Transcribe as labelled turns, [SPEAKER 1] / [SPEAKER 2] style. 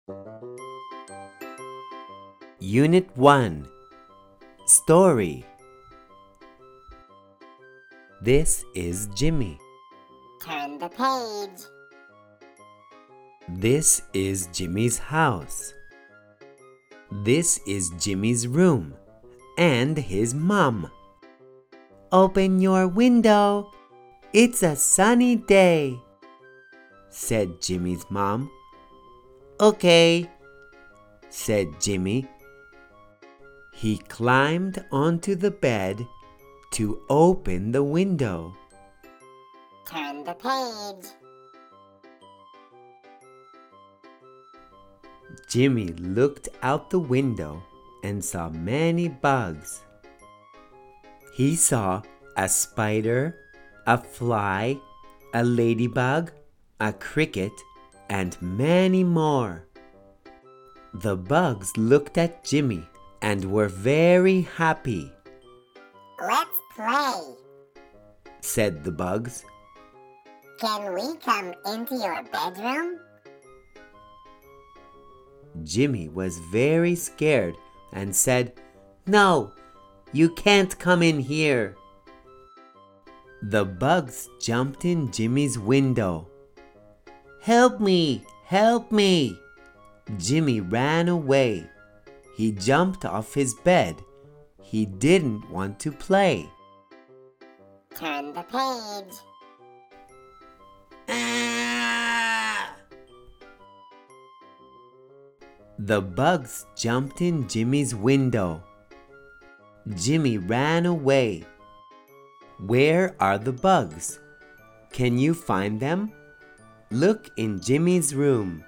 [SPEAKER 1] Unit 1 Story. This is Jimmy.
[SPEAKER 2] Turn the page.
[SPEAKER 1] This is Jimmy's house. This is Jimmy's room and his mom. Open your window. It's a sunny day, said Jimmy's mom. Okay, said Jimmy. He climbed onto the bed to open the window.
[SPEAKER 2] Turn the page.
[SPEAKER 1] Jimmy looked out the window and saw many bugs. He saw a spider, a fly, a ladybug, a cricket, and many more. The bugs looked at Jimmy and were very happy.
[SPEAKER 2] Let's play.
[SPEAKER 1] Said the bugs.
[SPEAKER 2] Can we come into your bedroom?
[SPEAKER 1] Jimmy was very scared and said, "No, you can't come in here." The bugs jumped in Jimmy's window. "Help me! Help me!" Jimmy ran away. He jumped off his bed. He didn't want to play.
[SPEAKER 2] Turn the page.
[SPEAKER 1] The bugs jumped in Jimmy's window. Jimmy ran away. Where are the bugs? Can you find them? Look in Jimmy's room.